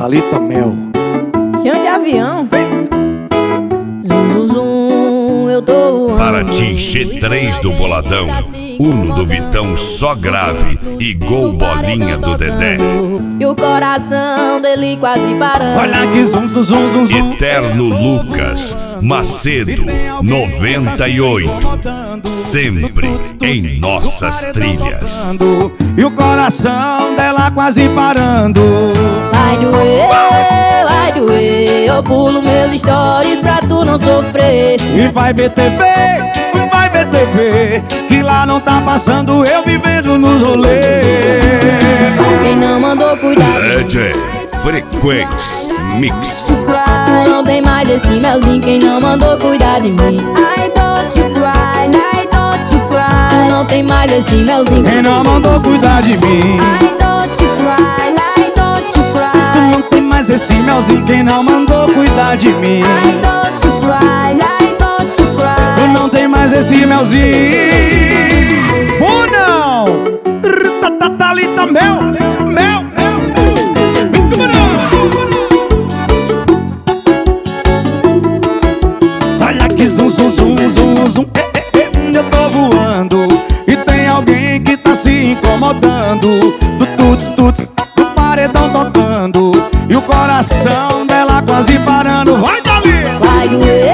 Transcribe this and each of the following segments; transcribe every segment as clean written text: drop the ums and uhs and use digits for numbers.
Thalita Mel. Chão de avião. Zum, zum, zum, eu tô voando. Paraty G3 do Boladão, Uno do Vitão só grave e Gol Bolinha do Dedé. E o coração dele quase parando. Olha que zum, zum, zum, zum, zum. Eterno Lucas Macedo 98, sempre em nossas trilhas. E o coração dela quase parando. Vai doer, eu pulo meus stories pra tu não sofrer. E vai ver TV, que lá não tá passando eu vivendo nos rolês. Quem não mandou cuidar DJ Frequência Mix. Tu não tem mais esse melzinho. Quem não mandou cuidar de mim? I don't you cry, I don't you cry. Tu não tem mais esse melzinho. Quem não mandou cuidar de mim? I don't you cry, I don't you cry. Tu não tem mais esse melzinho. Quem não mandou cuidar de mim? I don't you cry, I don't you cry. Tu não tem mais esse melzinho. Ou não? Thalita Mel, Mel, Mel. Olha que zum, zum, zum, zum, zum. Eu tô voando e tem alguém que tá se incomodando. Do tuts, tuts, do paredão tocando. E o coração dela quase parando. Vai, Dali! Vai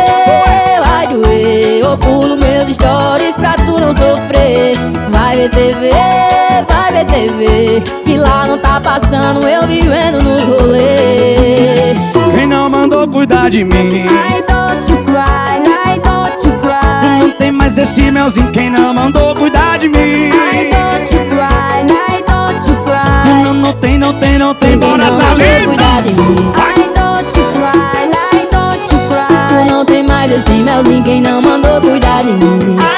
doer, eu pulo meus stories pra tu não sofrer. Vai ver TV, que lá não tá passando eu vivendo nos rolês. Quem não mandou cuidar de mim? I don't you cry, I don't you cry. Tu não tem mais esse melzinho. Quem não mandou cuidar de mim? I don't you cry, I don't you cry. Tu não tem. Quem Bora, não mandou Thalita! cuidar de mim? I don't you cry, I don't you cry. Tu não tem mais esse melzinho. Quem não mandou cuidar de mim?